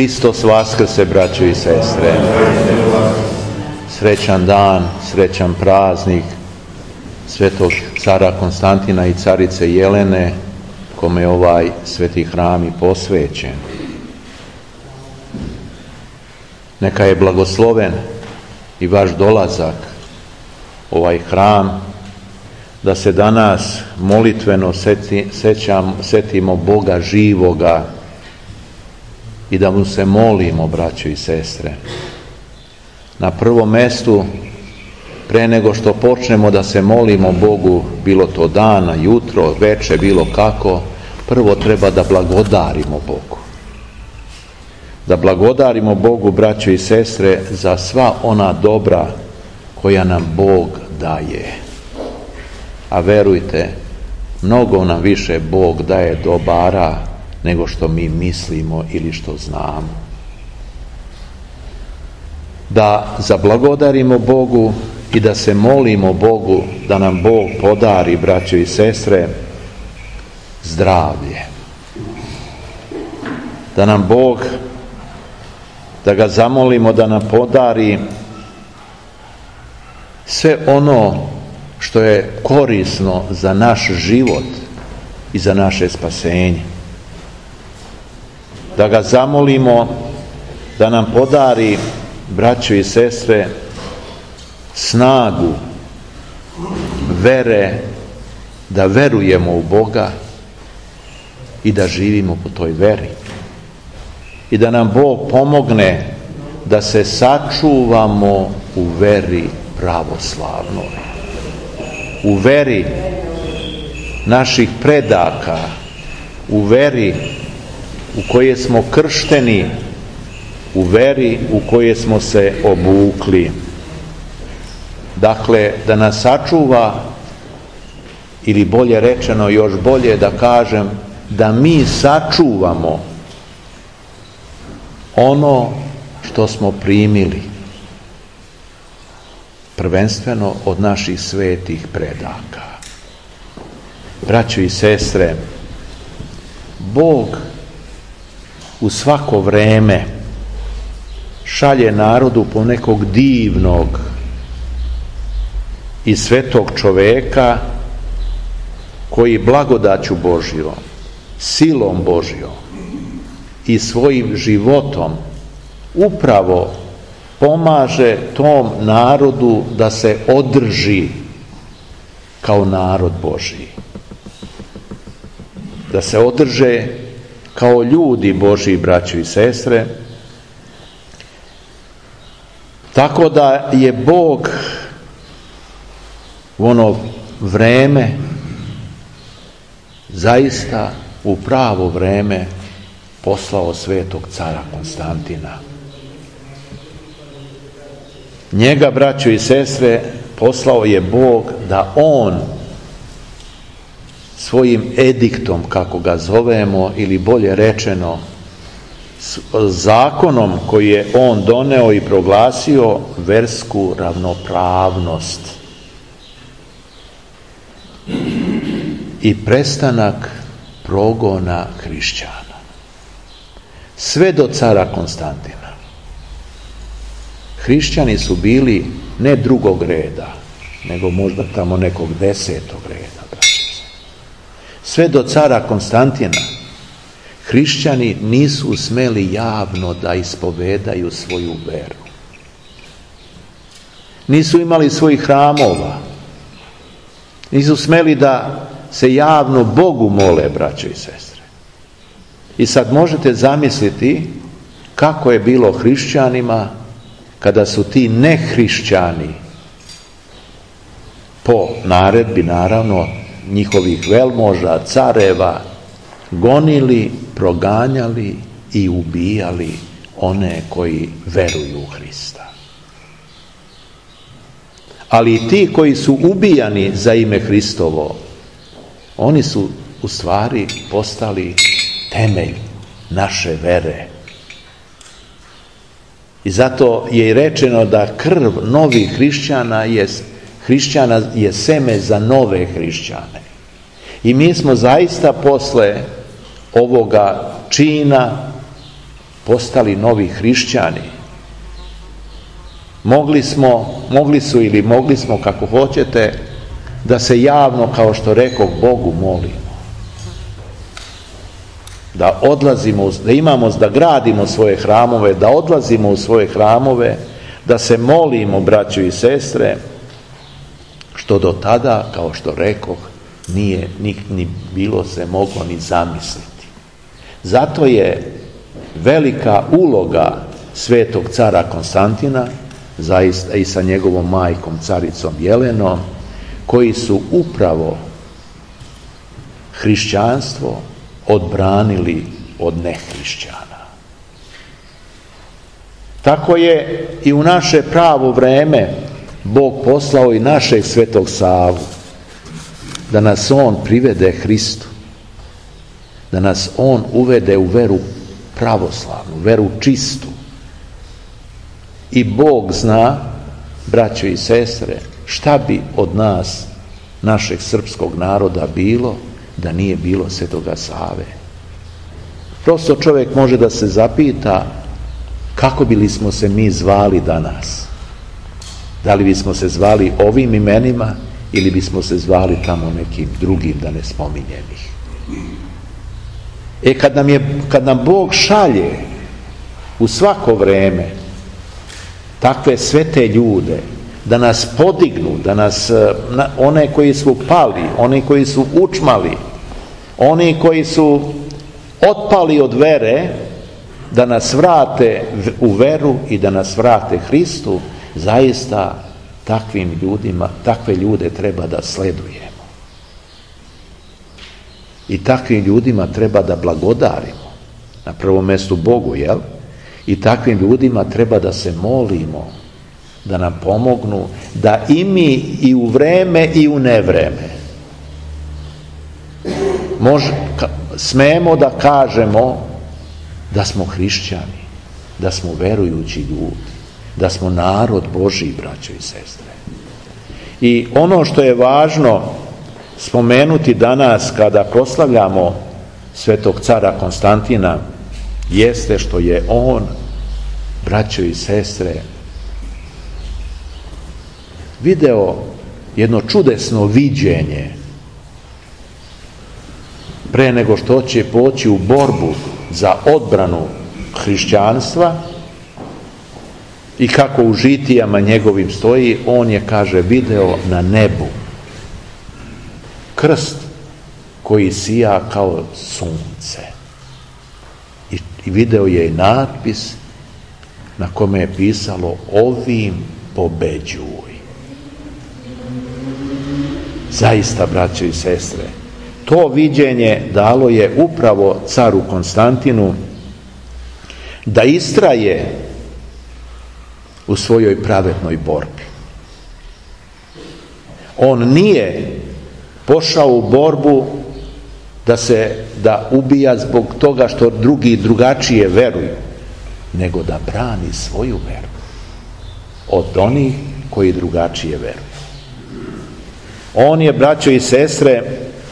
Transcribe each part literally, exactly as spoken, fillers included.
Hristos vaskrse, braćo i sestre. Srećan dan, srećan praznik svetog cara Konstantina i carice Jelene, kome je ovaj sveti hram i posvećen. Neka je blagosloven i vaš dolazak ovaj hram, da se danas molitveno seti, sećam, setimo Boga živoga i da mu se molimo, braćo i sestre. Na prvom mestu, pre nego što počnemo da se molimo Bogu, bilo to dana, jutro, veče, bilo kako, prvo treba da blagodarimo Bogu. Da blagodarimo Bogu, braćo i sestre, za sva ona dobra koja nam Bog daje. A verujte, mnogo nam više Bog daje dobara nego što mi mislimo ili što znamo. Da zablagodarimo Bogu i da se molimo Bogu da nam Bog podari, braćo i sestre, zdravlje. Da nam Bog, da ga zamolimo da nam podari sve ono što je korisno za naš život i za naše spasenje. Da ga zamolimo da nam podari, braćo i sestre, snagu vere, da verujemo u Boga i da živimo po toj veri. I da nam Bog pomogne da se sačuvamo u veri pravoslavnoj, u veri naših predaka, u veri u koje smo kršteni, u veri u koje smo se obukli. Dakle, da nas sačuva, ili bolje rečeno, još bolje da kažem, da mi sačuvamo ono što smo primili, prvenstveno od naših svetih predaka. Braćo i sestre, Bog u svako vreme šalje narodu po nekog divnog i svetog čoveka koji blagodaću Božjom, silom Božjom i svojim životom upravo pomaže tom narodu da se održi kao narod Božji, da se održe kao ljudi Božji, braćo i sestre. Tako da je Bog u ono vreme zaista u pravo vreme poslao svetog cara Konstantina. Njega, braćo i sestre, poslao je Bog da on svojim ediktom, kako ga zovemo, ili bolje rečeno zakonom koji je on doneo i proglasio, versku ravnopravnost i prestanak progona hrišćana. Sve do cara Konstantina hrišćani su bili ne drugog reda, nego možda tamo nekog desetog reda. Sve do cara Konstantina hrišćani nisu smeli javno da ispovedaju svoju veru. Nisu imali svojih hramova. Nisu smeli da se javno Bogu mole, braćo i sestre. I sad možete zamisliti kako je bilo hrišćanima kada su ti nehrišćani po naredbi, naravno, njihovih velmoža, careva, gonili, proganjali i ubijali one koji veruju u Hrista. Ali i ti koji su ubijani za ime Hristovo, oni su u stvari postali temelj naše vere. I zato je i rečeno da krv novih hrišćana je, hrišćana je seme za nove hrišćane. I mi smo zaista posle ovoga čina postali novi hrišćani. Mogli smo, mogli su ili mogli smo, kako hoćete, da se javno, kao što rekoh, Bogu molimo. Da odlazimo, da imamo, da gradimo svoje hramove, da odlazimo u svoje hramove, da se molimo, braćo i sestre, što do tada, kao što rekoh, nije ni, ni bilo se moglo ni zamisliti. Zato je velika uloga svetog cara Konstantina, zaista i sa njegovom majkom, caricom Jelenom, koji su upravo hrišćanstvo odbranili od nehrišćana. Tako je i u naše pravo vreme Bog poslao i našeg svetog Savu, da nas on privede Hristu, da nas on uvede u veru pravoslavnu, veru čistu. I Bog zna, braćo i sestre, šta bi od nas, našeg srpskog naroda, bilo da nije bilo svetoga Save. Prosto čovjek može da se zapita kako bili smo se mi zvali danas. Da li bismo se zvali ovim imenima ili bismo se zvali tamo nekim drugim, da ne spominjem ih. E kad nam, je, kad nam Bog šalje u svako vreme takve svete ljude, da nas podignu, da nas, one koji su pali, oni koji su učmali, oni koji su otpali od vere, da nas vrate u veru i da nas vrate Hristu, zaista takvim ljudima, takve ljude treba da sledujemo. I takvim ljudima treba da blagodarimo. Na prvom mjestu Bogu, jel? I takvim ljudima treba da se molimo, da nam pomognu, da i mi i u vreme i u nevreme Mož, ka, smemo da kažemo da smo hrišćani, da smo verujući ljudi, da smo narod Božji, braćo i sestre. I ono što je važno spomenuti danas kada proslavljamo svetog cara Konstantina jeste što je on, braćo i sestre, video jedno čudesno viđenje pre nego što će poći u borbu za odbranu hrišćanstva i kako u žitijama njegovim stoji, on je, kaže, video na nebu krst koji sija kao sunce. I, i video je i natpis na kome je pisalo ovim pobeđuj. Zaista, braćo i sestre, to viđenje dalo je upravo caru Konstantinu da istraje u svojoj pravednoj borbi. On nije pošao u borbu da se da ubija zbog toga što drugi drugačije veruju, nego da brani svoju veru od onih koji drugačije veruju. On je, braćo i sestre,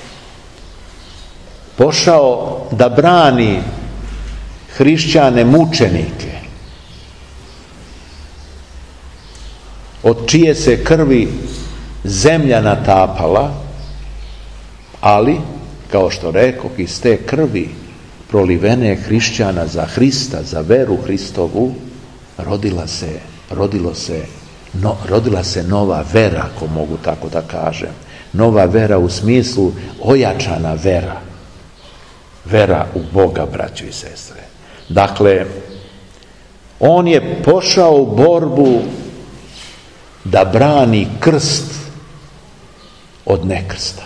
pošao da brani hrišćane mučenike, od čije se krvi zemlja natapala, ali, kao što rekoh, iz te krvi prolivene hrišćana za Hrista, za veru Hristovu, rodila se, rodilo se, no, rodila se nova vera, ako mogu tako da kažem. Nova vera u smislu ojačana vera. Vera u Boga, braćo i sestre. Dakle, on je pošao u borbu da brani krst od nekrsta.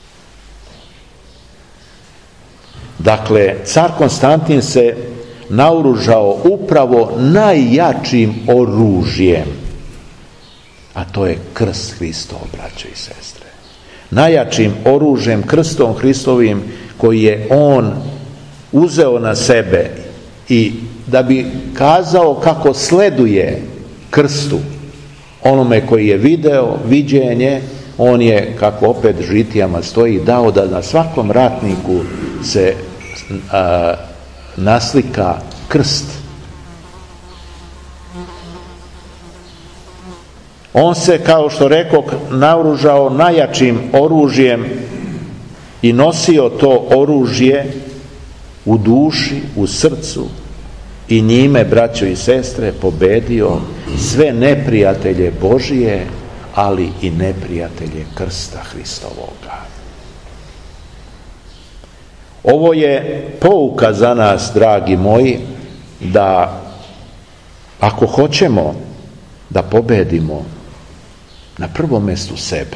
Dakle, car Konstantin se naoružao upravo najjačim oružjem, a to je krst Hristov, braćo i sestre. Najjačim oružjem, krstom Hristovim, koji je on uzeo na sebe i da bi kazao kako sleduje krstu onome koji je video viđenje, on je, kako opet žitijama stoji, dao da na svakom ratniku se a, naslika krst. On se, kao što rekoh, naoružao najjačim oružjem i nosio to oružje u duši, u srcu i njime, braćo i sestre, pobedio sve neprijatelje Božije, ali i neprijatelje krsta Hristovoga. Ovo je pouka za nas, dragi moji, da ako hoćemo da pobedimo na prvom mjestu sebe,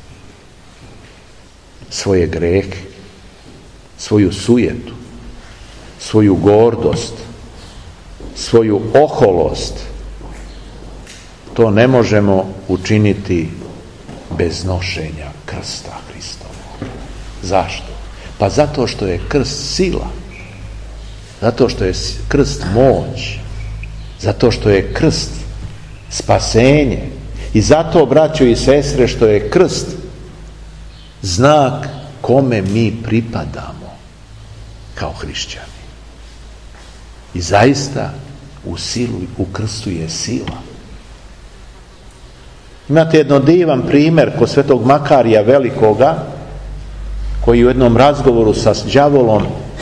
svoje grehe, svoju sujetu, svoju gordost, svoju oholost, to ne možemo učiniti bez nošenja krsta Hristovog. Zašto? Pa zato što je krst sila, zato što je krst moć, zato što je krst spasenje i zato, braćo i sestre, što je krst znak kome mi pripadamo kao hrišćani. I zaista u silu, u krstu je sila. Imate jedno divan primjer kod svetog Makarija Velikoga, koji u jednom razgovoru sa đavolom,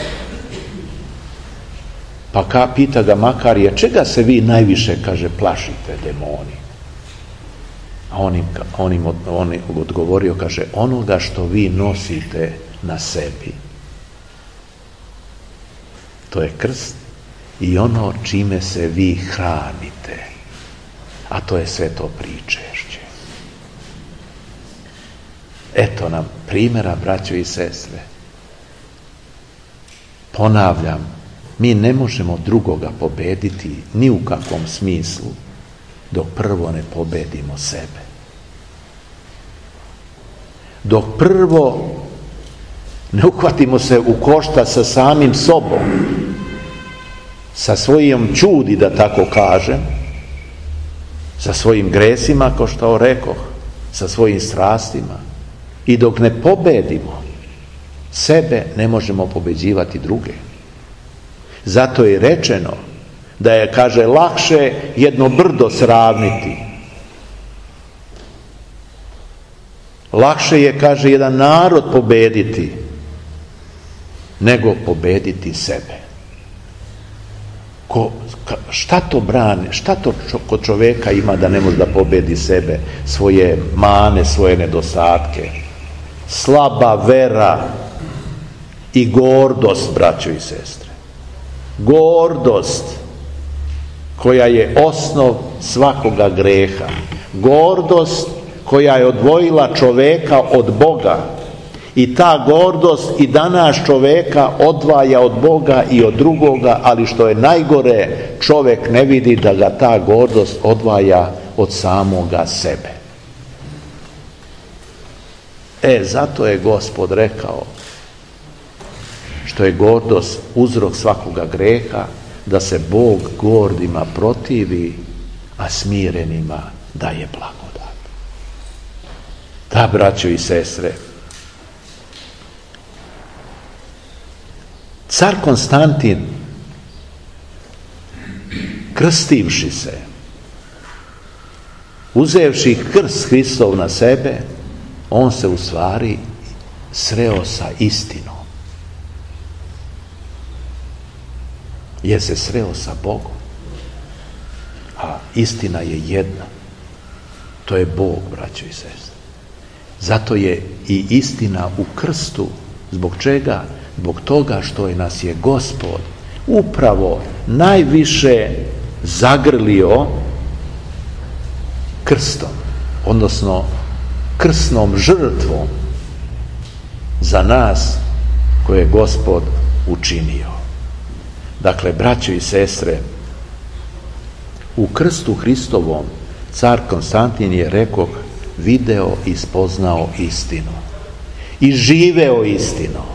pa ka, pita ga Makarije, čega se vi najviše, kaže, plašite, demoni? A on im, on im, on im odgovorio, kaže, onoga što vi nosite na sebi. To je krst i ono čime se vi hranite, a to je sve to pričešće. Eto nam primjera, braćo i sestre. Ponavljam, mi ne možemo drugoga pobediti ni u kakvom smislu dok prvo ne pobedimo sebe. Dok prvo ne uhvatimo se u košta sa samim sobom, sa svojim čudi, da tako kažem, sa svojim gresima, kao što rekoh, sa svojim strastima. I dok ne pobedimo sebe, ne možemo pobeđivati druge. Zato je rečeno da je, kaže, lakše jedno brdo sravniti. Lakše je, kaže, jedan narod pobediti nego pobediti sebe. Ko, ka, šta to brane? Šta to čo, kod čoveka ima da ne može da pobedi sebe, svoje mane, svoje nedostatke? Slaba vera i gordost, braćo i sestre. Gordost koja je osnov svakoga greha. Gordost koja je odvojila čoveka od Boga. I ta gordost i danas čoveka odvaja od Boga i od drugoga, ali što je najgore, čovek ne vidi da ga ta gordost odvaja od samoga sebe. E, zato je Gospod rekao, što je gordost uzrok svakoga greha, da se Bog gordima protivi, a smirenima daje blagodat. Da, braćo i sestre, car Konstantin, krstivši se, uzevši krst Hristov na sebe, on se u stvari sreo sa istinom. Jer se sreo sa Bogom. A istina je jedna. To je Bog, braćo i sestre. Zato je i istina u krstu. Zbog čega? Zbog toga što je nas je Gospod upravo najviše zagrlio krstom, odnosno krsnom žrtvom za nas koje je Gospod učinio. Dakle, braćo i sestre, u krstu Hristovom car Konstantin je, rekoh, video i spoznao istinu i živeo istinom.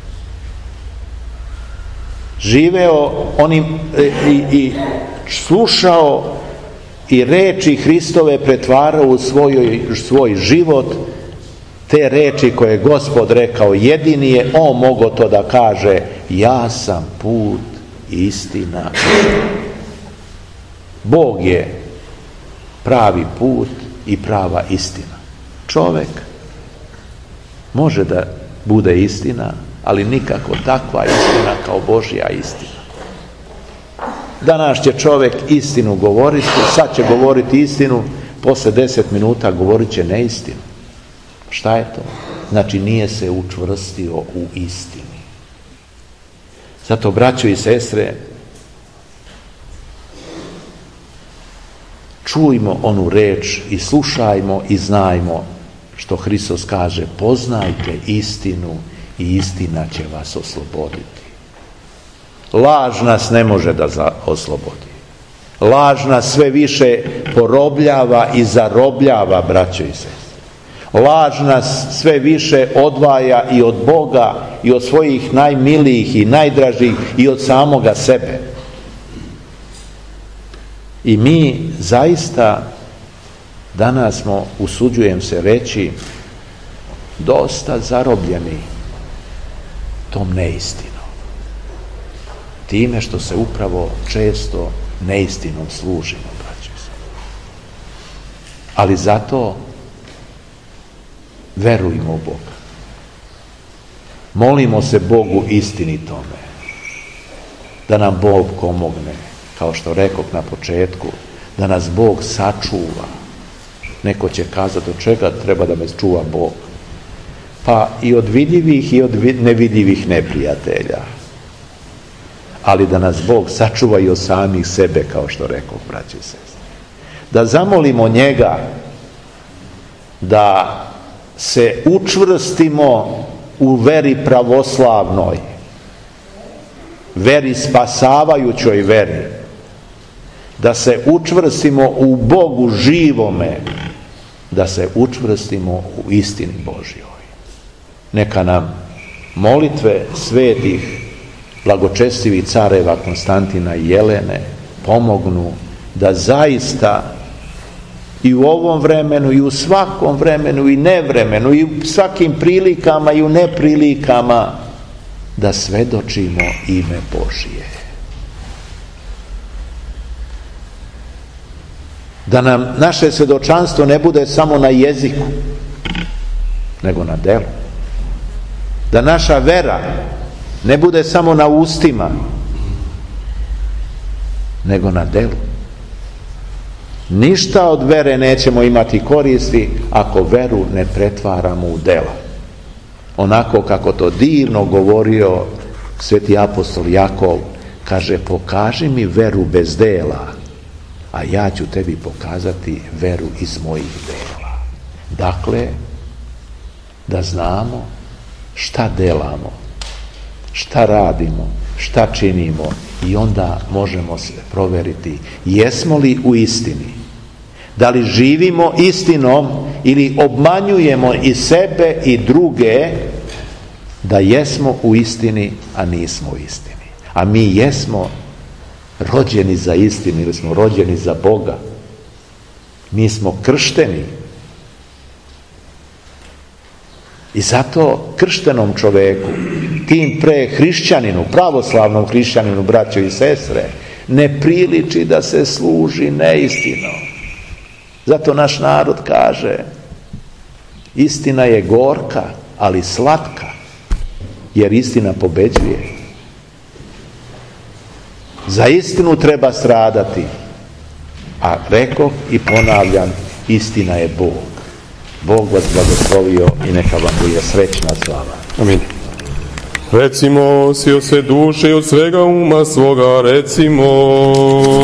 Živeo onim i, i slušao i reči Hristove pretvarao u svoj, svoj život, te reči koje je Gospod rekao, jedini je on mogao to da kaže, ja sam put, istina. Bog je pravi put i prava istina. Čovek može da bude istina, ali nikako takva istina kao Božja istina. Danas će čovek istinu govoriti, sad će govoriti istinu, posle deset minuta govorit će neistinu. Šta je to? Znači nije se učvrstio u istini. Zato, braćo i sestre, čujmo onu reč i slušajmo i znajmo što Hristos kaže: poznajte istinu i istina će vas osloboditi. Laž nas ne može da oslobodi. Laž nas sve više porobljava i zarobljava, braćo i sestre. Laž nas sve više odvaja i od Boga i od svojih najmilijih i najdražih i od samoga sebe. I mi zaista danas smo, usuđujem se reći, dosta zarobljeni tom neistinom. Time što se upravo često neistinom služimo, braćo i sestre. Ali zato verujmo u Boga. Molimo se Bogu istinitome, da nam Bog pomogne, kao što rekoh na početku, da nas Bog sačuva. Neko će kazati: od čega treba da me čuva Bog? Pa i od vidljivih i od nevidljivih neprijatelja. Ali da nas Bog sačuva i od samih sebe, kao što rekoh, braći i sestre. Da zamolimo njega da se učvrstimo u veri pravoslavnoj, veri spasavajućoj veri, da se učvrstimo u Bogu živome, da se učvrstimo u istini Božjoj. Neka nam molitve svetih blagočestivih careva Konstantina i Jelene pomognu da zaista i u ovom vremenu i u svakom vremenu i nevremenu i u svakim prilikama i u neprilikama da svedočimo ime Božje. Da nam naše svedočanstvo ne bude samo na jeziku, nego na delu. Da naša vera ne bude samo na ustima, nego na delu. Ništa od vere nećemo imati koristi ako veru ne pretvaramo u dela. Onako kako to divno govorio sveti apostol Jakov, kaže: pokaži mi veru bez dela, a ja ću tebi pokazati veru iz mojih dela. Dakle, da znamo šta delamo, šta radimo, šta činimo, i onda možemo se proveriti jesmo li u istini. Da li živimo istinom ili obmanjujemo i sebe i druge da jesmo u istini, a nismo u istini. A mi jesmo rođeni za istinu ili smo rođeni za Boga. Mi smo kršteni. I zato krštenom čoveku, tim pre hrišćaninu, pravoslavnom hrišćaninu, braćo i sestre, ne priliči da se služi neistinom. Zato naš narod kaže: istina je gorka, ali slatka, jer istina pobeđuje. Za istinu treba stradati, a rekoh i ponavljam, istina je Bog. Bog vas blagoslovio i neka vam bude srećna slava. Amin. Recimo si od sve duše i od svega uma svoga, recimo.